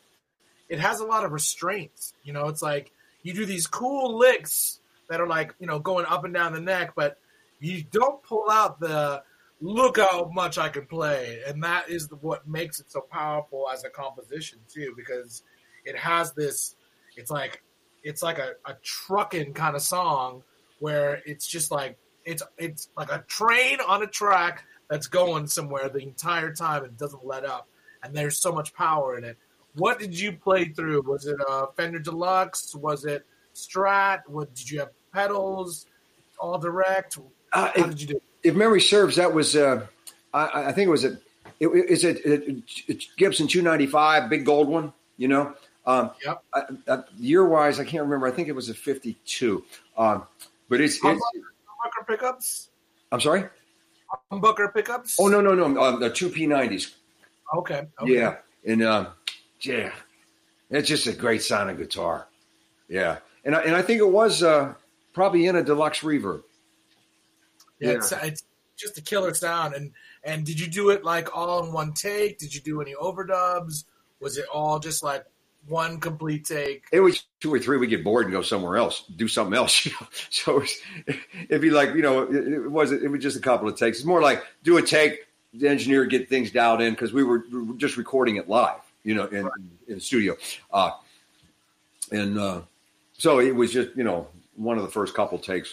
it has a lot of restraints. You know, it's like you do these cool licks that are like, you know, going up and down the neck, but you don't pull out the look how much I can play. And that is what makes it so powerful as a composition too, because it has this, it's like, it's like a, a trucking kind of song where it's just like, it's, it's like a train on a track that's going somewhere the entire time and doesn't let up. And there's so much power in it. What did you play through? Was it a Fender Deluxe? Was it Strat? What did you have? Pedals, all direct? Uh, How if, did you do it? If memory serves, that was, uh, I, I think it was a, it, is it, it, it Gibson two ninety-five, big gold one, you know? Um, yep. I, I, year-wise, I can't remember. I think it was a fifty-two. Um, but it's, it's humbucker pickups? I'm sorry? Humbucker pickups? Oh, no, no, no. Um, the two P nineties. Okay. okay. Yeah. And, um, yeah, it's just a great sounding guitar. Yeah. And I, and I think it was uh, probably in a deluxe reverb. Yeah, yeah. It's, it's just a killer sound. And and did you do it like all in one take? Did you do any overdubs? Was it all just like one complete take? It was two or three. We get bored and go somewhere else, do something else. You know? So it was, it'd be like, you know, it, it wasn't. It was just a couple of takes. It's more like do a take, the engineer get things dialed in because we were, we were just recording it live, you know, in, right. in the studio. Uh, and uh, so it was just, you know, one of the first couple takes.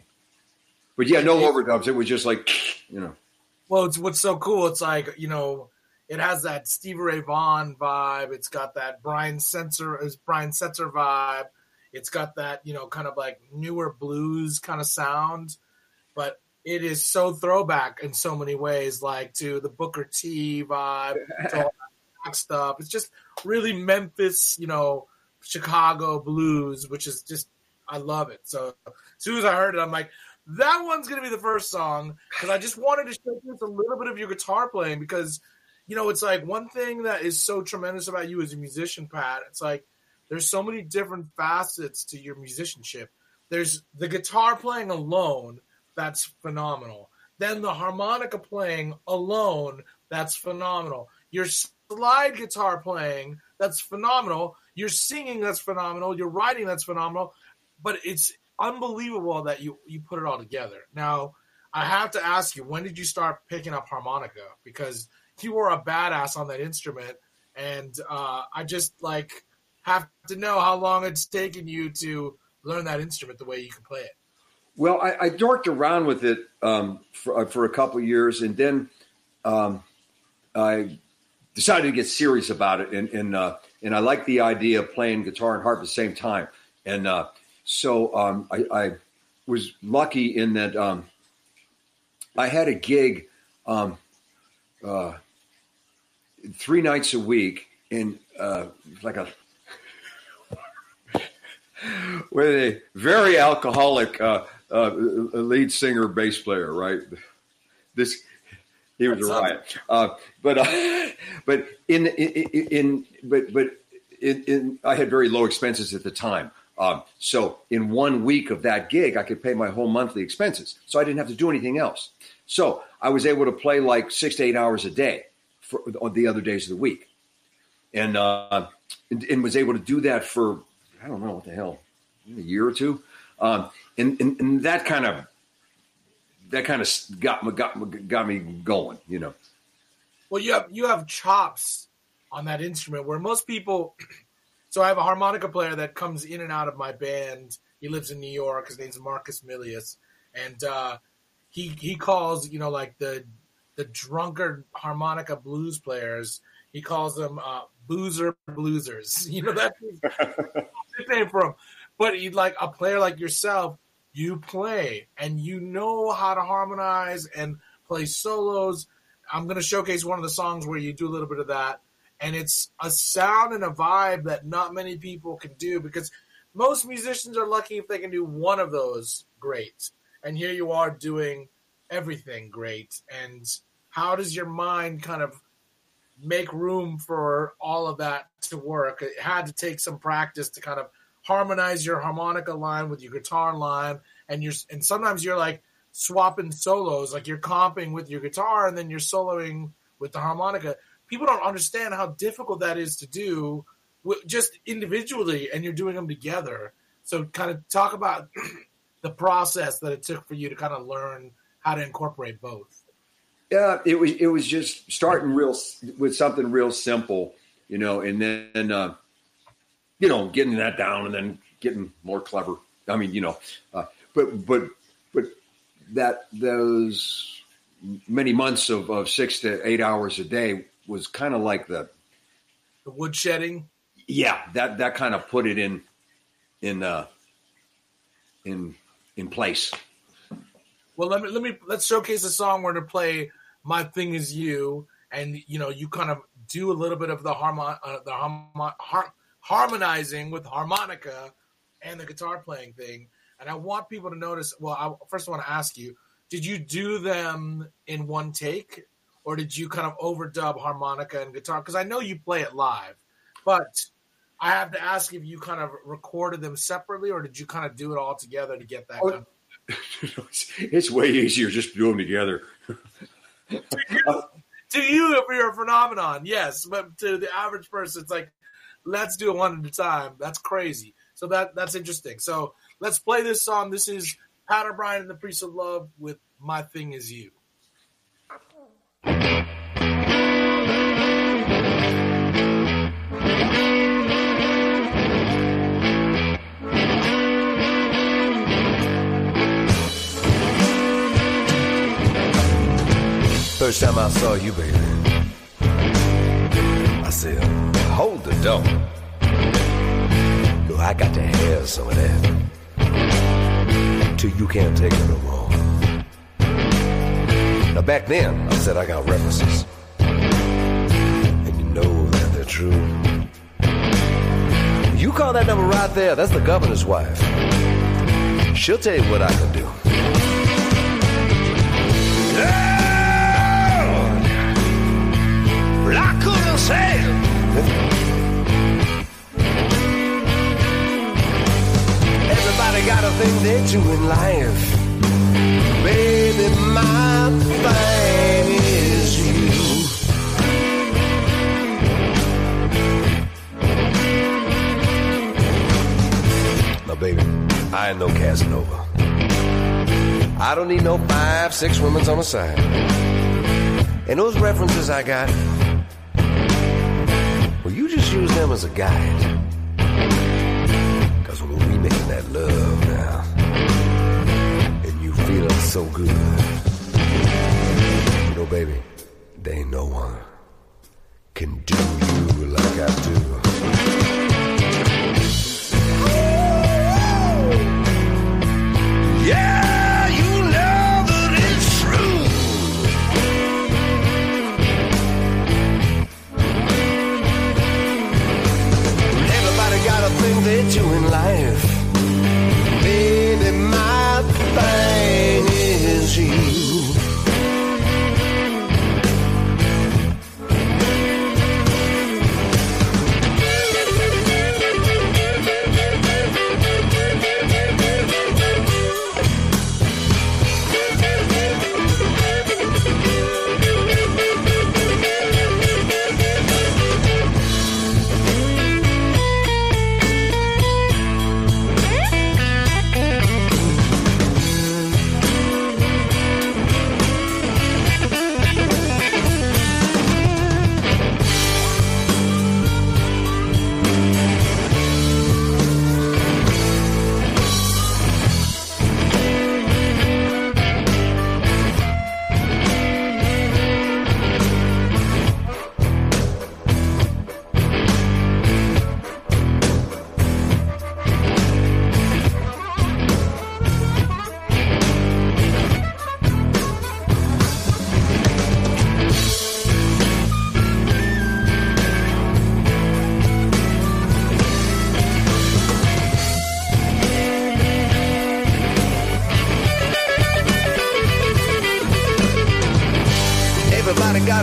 But yeah, no overdubs. It was just like, you know. Well, it's what's so cool. It's like, you know, it has that Stevie Ray Vaughan vibe. It's got that Brian Setzer, is Brian Setzer vibe. It's got that, you know, kind of like newer blues kind of sound. But it is so throwback in so many ways, like to the Booker T vibe, to all that stuff. It's just really Memphis, you know, Chicago blues, which is just, I love it. So as soon as I heard it, I'm like, that one's going to be the first song, because I just wanted to showcase a little bit of your guitar playing, because, you know, it's like one thing that is so tremendous about you as a musician, Pat. It's like there's so many different facets to your musicianship. There's the guitar playing alone, that's phenomenal. Then the harmonica playing alone, that's phenomenal. Your slide guitar playing, that's phenomenal. Your singing, that's phenomenal. Your writing, that's phenomenal. But it's unbelievable that you, you put it all together. Now, I have to ask you, when did you start picking up harmonica? Because you were a badass on that instrument, and uh, I just, like, have to know how long it's taken you to learn that instrument the way you can play it. Well, I, I dorked around with it um, for, uh, for a couple of years, and then um, I decided to get serious about it, and and, uh, and I like the idea of playing guitar and harp at the same time. And uh, so um, I, I was lucky in that um, I had a gig um, uh, three nights a week in uh, like a with a very alcoholic uh, uh, lead singer, bass player. Right, this he was a riot. Uh, but uh, but in, in in but but in, in I had very low expenses at the time. Um, so in one week of that gig, I could pay my whole monthly expenses. So I didn't have to do anything else. So I was able to play like six to eight hours a day for the other days of the week. And, uh, and, and was able to do that for, I don't know what the hell, a year or two. Um, and, and, and that kind of, that kind of got, got, got me going, you know. Well, you have, you have chops on that instrument where most people, so I have a harmonica player that comes in and out of my band. He lives in New York. His name's Marcus Milius. And uh, he he calls, you know, like the the drunkard harmonica blues players, he calls them uh, boozer bluesers. You know, that's his nickname for him. But he, like a player like yourself, you play and you know how to harmonize and play solos. I'm going to showcase one of the songs where you do a little bit of that. And it's a sound and a vibe that not many people can do, because most musicians are lucky if they can do one of those great. And here you are doing everything great. And how does your mind kind of make room for all of that to work? It had to take some practice to kind of harmonize your harmonica line with your guitar line. And you're, and sometimes you're like swapping solos, like you're comping with your guitar and then you're soloing with the harmonica. People don't understand how difficult that is to do just individually, and you're doing them together. So kind of talk about the process that it took for you to kind of learn how to incorporate both. Yeah, it was it was just starting real with something real simple, you know, and then uh, you know, getting that down and then getting more clever. I mean, you know, uh, but but but that those many months of, of six to eight hours a day was kind of like the the woodshedding. Yeah, that that kind of put it in in uh, in in place. Well, let me let me let's showcase a song where to play "My Thing Is You," and you know you kind of do a little bit of the harmon uh, the harmon- har- harmonizing with harmonica and the guitar playing thing. And I want people to notice. Well, I, first I want to ask you: did you do them in one take, or did you kind of overdub harmonica and guitar? Because I know you play it live, but I have to ask if you kind of recorded them separately, or did you kind of do it all together to get that? Oh, kind of- it's way easier just to do them together. to, you, to you, if you're a phenomenon, yes, but to the average person, it's like, let's do it one at a time. That's crazy. So that that's interesting. So let's play this song. This is Pat O'Brien and the Priest of Love with "My Thing Is You." First time I saw you, baby, I said, hold the door. Yo, I got to have some of that till you can't take it no more. Now back then, I said I got references, and you know that they're true. You call that number right there, that's the governor's wife. She'll tell you what I can do. Yeah! I couldn't say it. Everybody got a thing they do in life. Baby, my thing is you. Now, baby, I ain't no Casanova. I don't need no five, six women's on the side. And those references I got, well, you just use them as a guide. Because when we making that love now, and you feeling so good, you know, baby, there ain't no one can do you like I do. Yeah, you know that it's true. Got a thing they do in life. Baby, my thing is you.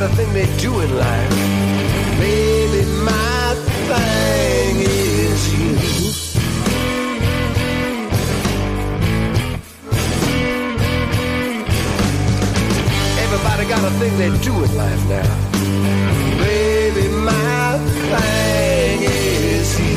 got a thing they do in life. Baby, my thing is you. Everybody got a thing they do in life now. Baby, my thing is you.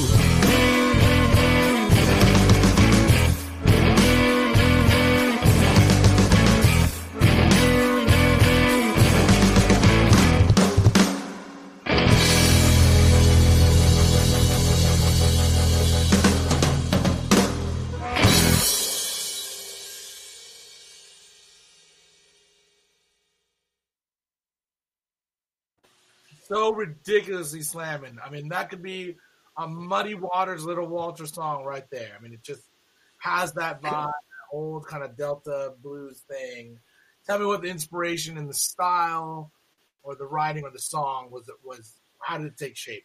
So ridiculously slamming. I mean, that could be a Muddy Waters Little Walter song right there. I mean, it just has that vibe, that old kind of Delta blues thing. Tell me what the inspiration and the style or the writing or the song was. It was how did it take shape?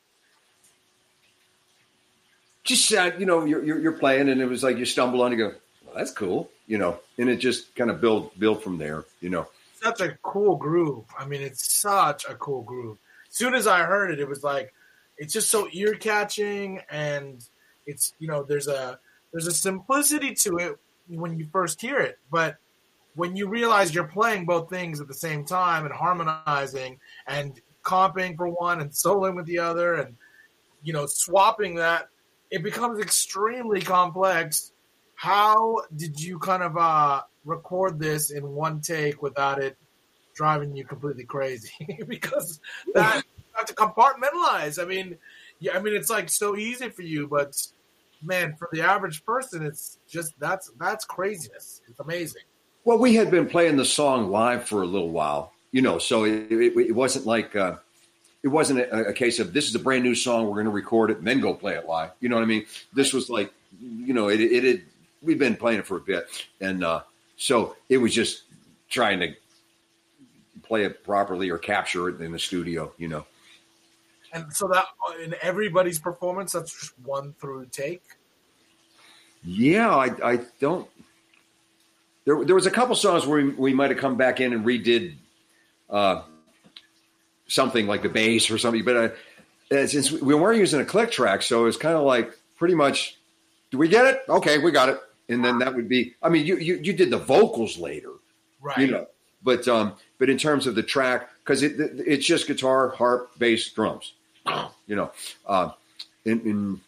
Just uh, you know, you're, you're you're playing, and it was like you stumble on, and you go, well, "That's cool," you know, and it just kind of build build from there, you know. Such a cool groove. I mean, it's such a cool groove. As soon as I heard it, it was like it's just so ear catching, and it's you know there's a there's a simplicity to it when you first hear it, but when you realize you're playing both things at the same time and harmonizing and comping for one and soloing with the other, and you know swapping that, it becomes extremely complex. How did you kind of uh, record this in one take without it driving you completely crazy? Because that you have to compartmentalize. I mean, yeah, I mean it's like so easy for you, but man, for the average person, it's just that's that's craziness. It's amazing. Well, we had been playing the song live for a little while, you know, so it, it, it wasn't like uh, it wasn't a, a case of this is a brand new song, we're going to record it and then go play it live. You know what I mean? This was like, you know, it it had. We've been playing it for a bit, and uh, so it was just trying to play it properly or capture it in the studio, you know. And so that in everybody's performance, that's just one through take? Yeah, I, I don't – there there was a couple songs where we, we might have come back in and redid uh, something like the bass or something, but uh, since we weren't using a click track, so it was kind of like pretty much – do we get it? Okay, we got it. And then that would be, I mean, you you, you did the vocals later, right? You know, but um, but in terms of the track, because it, it it's just guitar, harp, bass, drums, you know. Uh, in, in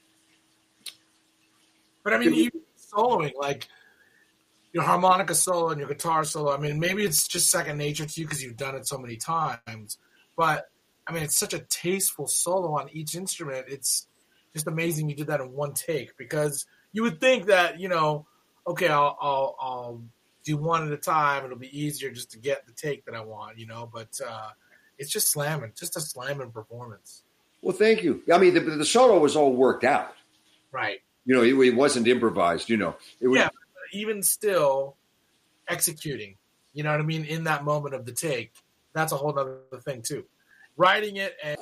but I mean, even soloing, like your harmonica solo and your guitar solo. I mean, maybe it's just second nature to you because you've done it so many times. But I mean, it's such a tasteful solo on each instrument. It's just amazing you did that in one take, because you would think that, you know, okay, I'll, I'll, I'll do one at a time. It'll be easier just to get the take that I want, you know, but uh, it's just slamming, just a slamming performance. Well, thank you. I mean, the, the solo was all worked out. Right. You know, it, it wasn't improvised, you know. It was, yeah, but even still executing, you know what I mean, in that moment of the take, that's a whole other thing too. Writing it and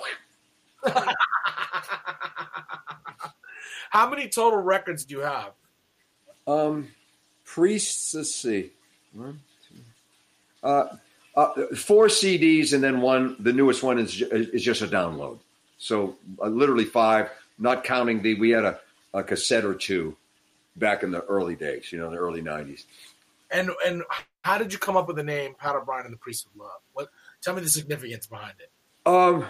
how many total records do you have? Um, Priests, let's see. One, two, uh, uh, four C Ds, and then one, the newest one is is just a download. So uh, literally five, not counting the, we had a, a cassette or two back in the early days, you know, the early nineties. And and how did you come up with the name Pat O'Brien and the Priests of Love? What? Tell me the significance behind it. Um,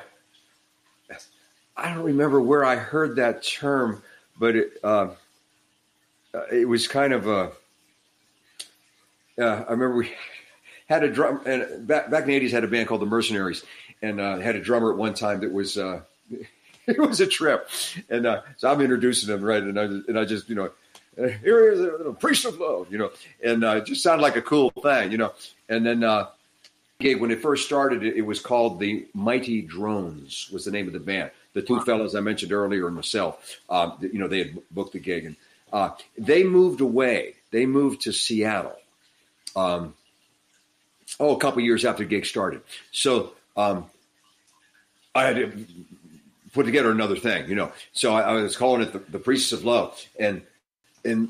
I don't remember where I heard that term, but it uh, it was kind of a. Uh, I remember we had a drum, and back back in the eighties, had a band called the Mercenaries, and uh, had a drummer at one time that was. Uh, it was a trip, and uh, so I'm introducing him, right, and I and I just you know. Uh, here is a, a priest of love, you know, and uh, it just sounded like a cool thing, you know. And then uh, gig when it first started, it, it was called the Mighty Drones, was the name of the band. The two fellows I mentioned earlier and myself, um, you know, they had booked the gig, and uh, they moved away. They moved to Seattle. Um, oh, a couple years after the gig started. So um, I had to put together another thing, you know. So I, I was calling it the, the Priests of Love, and. And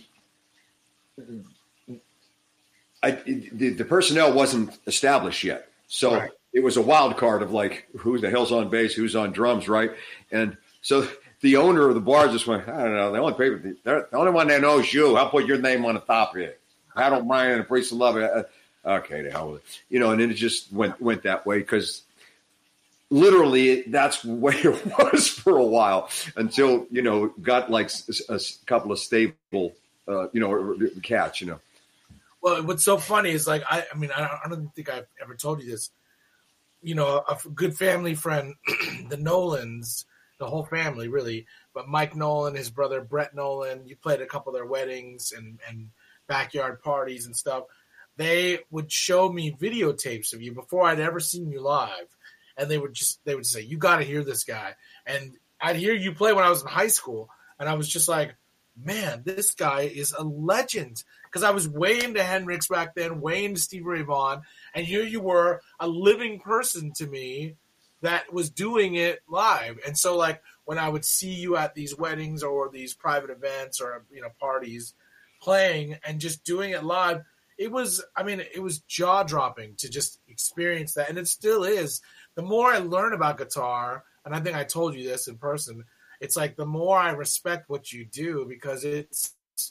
I, the, the personnel wasn't established yet. So right. it was a wild card of like, who the hell's on bass, who's on drums, right? And so the owner of the bar just went, I don't know, the only people, the only one that knows you, I'll put your name on the top of it. I don't mind, and a priest of love it. Okay, the hell with it. You know, and then it just went went that way because literally that's where it was for a while until, you know, got like a, a couple of stable, uh, you know, cats, you know. Well, what's so funny is like, I, I mean, I don't, I don't think I've ever told you this. You know, a good family friend, the Nolans, the whole family really, but Mike Nolan, his brother Brett Nolan, you played a couple of their weddings and, and backyard parties and stuff. They would show me videotapes of you before I'd ever seen you live. And they would just, they would say, you got to hear this guy. And I'd hear you play when I was in high school. And I was just like, man, this guy is a legend. Because I was way into Hendrix back then, way into Stevie Ray Vaughan. And here you were, a living person to me that was doing it live. And so like when I would see you at these weddings or these private events or, you know, parties playing and just doing it live, it was, I mean, it was jaw-dropping to just experience that. And it still is. The more I learn about guitar, and I think I told you this in person, it's like the more I respect what you do because it's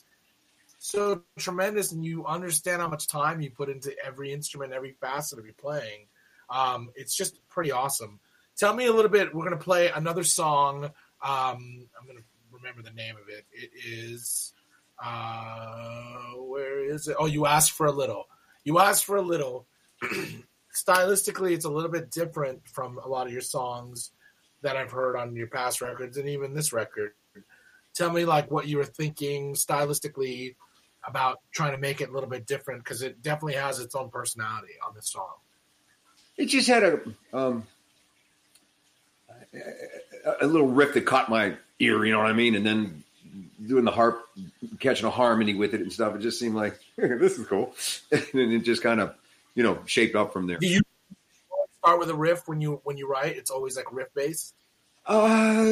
so tremendous and you understand how much time you put into every instrument, every facet of your playing. Um, it's just pretty awesome. Tell me a little bit. We're going to play another song. Um, I'm going to remember the name of it. It is... Uh, where is it? Oh, You Asked for a Little. You Asked for a Little. Stylistically, it's a little bit different from a lot of your songs that I've heard on your past records and even this record. Tell me, like, what you were thinking stylistically about trying to make it a little bit different because it definitely has its own personality on this song. It just had a um, a little riff that caught my ear, you know what I mean, and then doing the harp, catching a harmony with it and stuff. It just seemed like, this is cool. And it just kind of, you know, shaped up from there. Do you start with a riff when you when you write? It's always like riff based? Uh,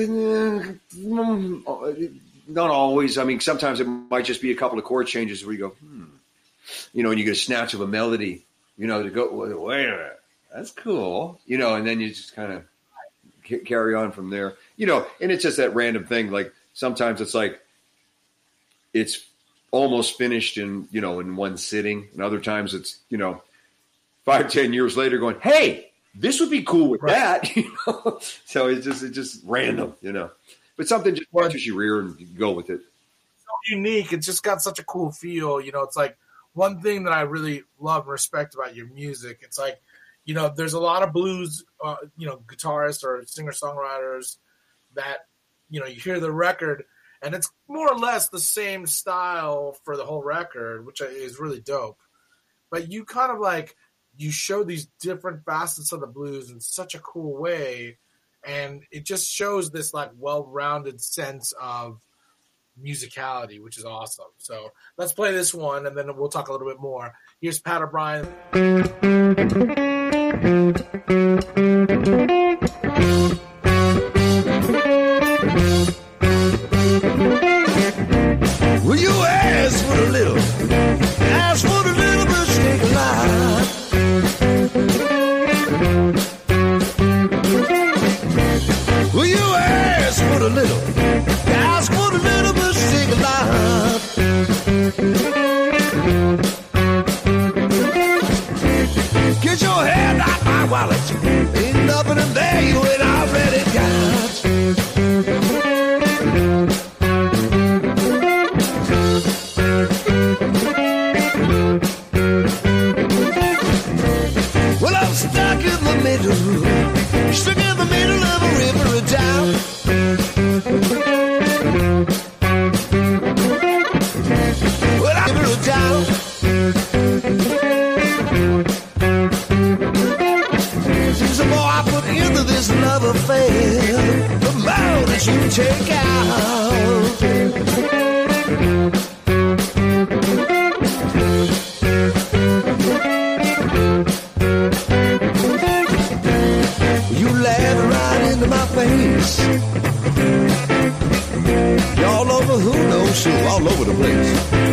not always. I mean, sometimes it might just be a couple of chord changes where you go, hmm. You know, and you get a snatch of a melody, you know, to go, wait a minute, that's cool. You know, and then you just kind of carry on from there. You know, and it's just that random thing. Like sometimes it's like, it's almost finished in, you know, in one sitting. And other times it's, you know, five, ten years later going, hey, this would be cool with right. that. You know? So it's just, it's just random, you know, but something just catches your ear and you go with it. So unique. It's just got such a cool feel. You know, it's like one thing that I really love and respect about your music. It's like, you know, there's a lot of blues, uh, you know, guitarists or singer-songwriters that, you know, you hear the record and it's more or less the same style for the whole record, which is really dope. But you kind of like, you show these different facets of the blues in such a cool way. And it just shows this like well-rounded sense of musicality, which is awesome. So let's play this one and then we'll talk a little bit more. Here's Pat O'Brien. Well, you ask for a little, ask for a little, but stay alive. Well, you ask for a little, ask for a little, but stay alive. Get your hand out my wallet, ain't nothing in there, you ain't already. shoe all over the place.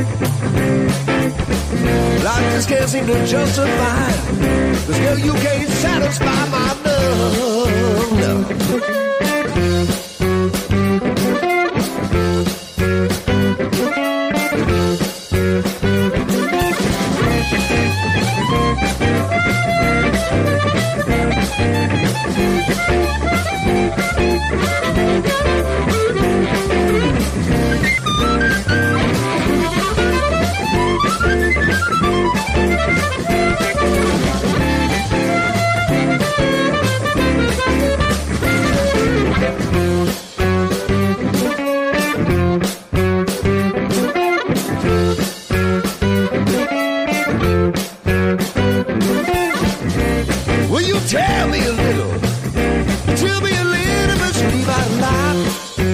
But I just can't seem to justify it. 'Cause girl, you can't satisfy my love. No. Will you tell me a little? Tell me a little bit, sweet my life.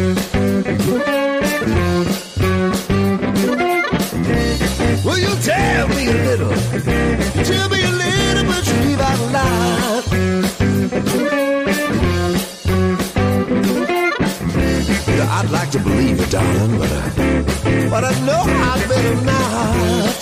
Will you tell me a little? Tell me a little bit, sweet my life. Yeah, I'd like to believe it, darling, but I, but I know I better not.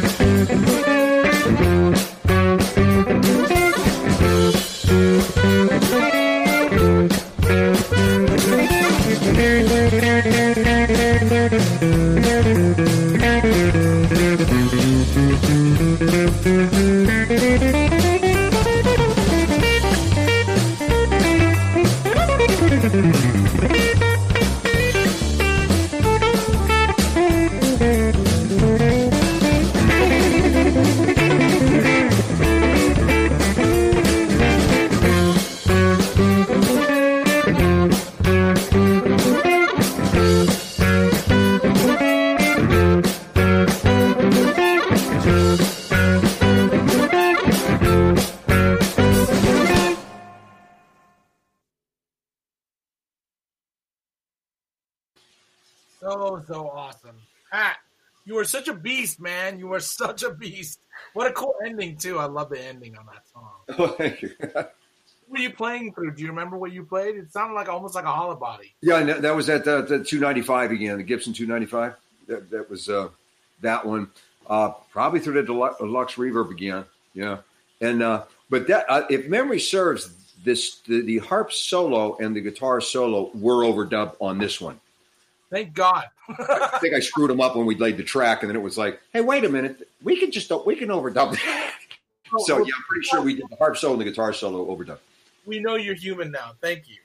So, so awesome. Pat, you were such a beast, man. You were such a beast. What a cool ending, too. I love the ending on that song. Oh, thank you. What were you playing through? Do you remember what you played? It sounded like almost like a hollow body. Yeah, and that, that was at the, the two ninety-five again, the Gibson two ninety-five. That, that was uh, that one. Uh, probably through the Deluxe, Deluxe Reverb again. Yeah. And uh, but that uh, if memory serves, this the, the harp solo and the guitar solo were overdubbed on this one. Thank God. I think I screwed them up when we laid the track, and then it was like, hey, wait a minute, we can just we can overdub that. So yeah, I'm pretty sure we did the harp solo and the guitar solo overdub. We know you're human now. Thank you.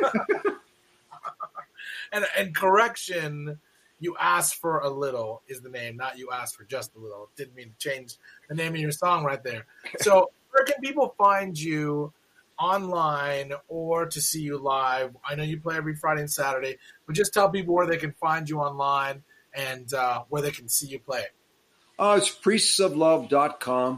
and and correction, you asked for a little is the name, not you asked for just a little. Didn't mean to change the name of your song right there. So where can people find you online or to see you live? I know you play every Friday and Saturday, but just tell people where they can find you online and uh, where they can see you play. Uh, it's priests of love dot com.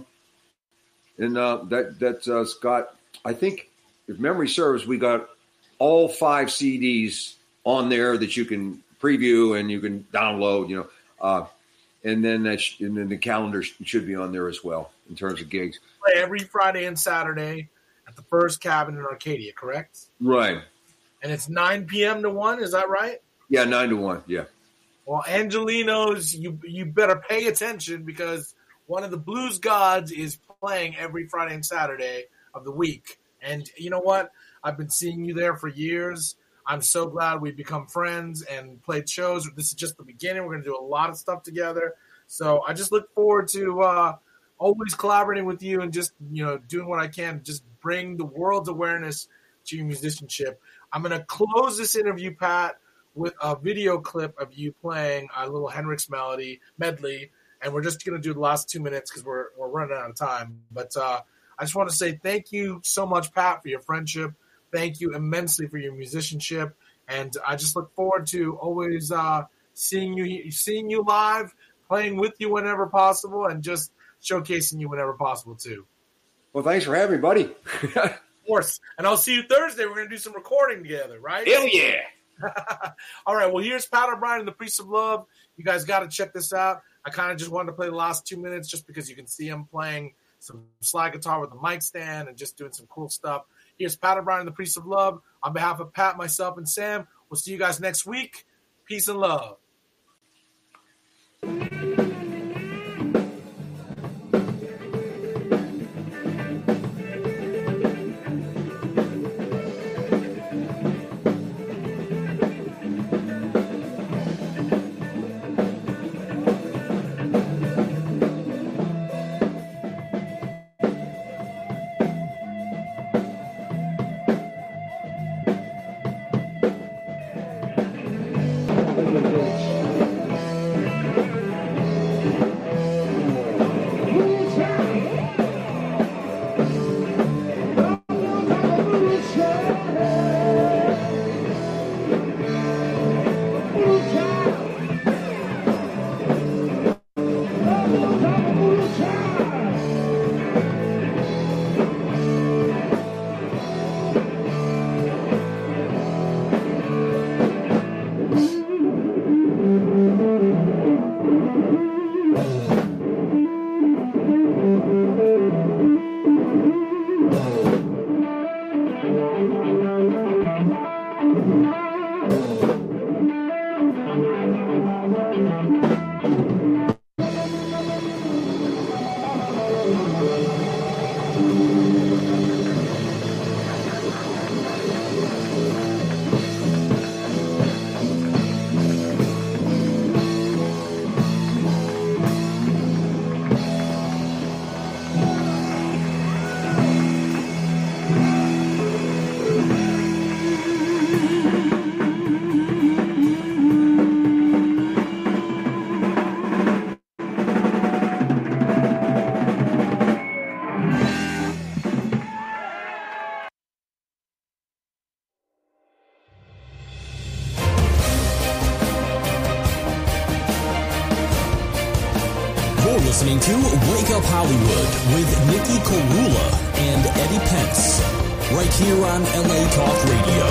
And uh, that, that's uh, got, I think, if memory serves, we got all five C Ds on there that you can preview and you can download, you know. Uh, and then that sh- and then the calendar sh- should be on there as well in terms of gigs. Play every Friday and Saturday at the First Cabin in Arcadia, correct? Right. And it's nine p.m. to one, is that right? Yeah, nine to one, yeah. Well, Angelinos, you you better pay attention because one of the blues gods is playing every Friday and Saturday of the week. And you know what? I've been seeing you there for years. I'm so glad we've become friends and played shows. This is just the beginning. We're going to do a lot of stuff together. So I just look forward to uh, always collaborating with you and just, you know, doing what I can to just bring the world's awareness to your musicianship. I'm going to close this interview, Pat, with a video clip of you playing a little Hendrix melody medley. And we're just going to do the last two minutes because we're, we're running out of time. But uh, I just want to say thank you so much, Pat, for your friendship. Thank you immensely for your musicianship. And I just look forward to always uh, seeing you seeing you live, playing with you whenever possible, and just showcasing you whenever possible, too. Well, thanks for having me, buddy. Of course. And I'll see you Thursday. We're going to do some recording together, right? Hell yeah. All right. Well, here's Pat O'Brien and the Priests of Love. You guys got to check this out. I kind of just wanted to play the last two minutes just because you can see him playing some slide guitar with a mic stand and just doing some cool stuff. Here's Pat O'Brien and the Priests of Love. On behalf of Pat, myself, and Sam, we'll see you guys next week. Peace and love. Listening to Wake Up Hollywood with Nikki Korula and Eddie Pence, right here on L A Talk Radio.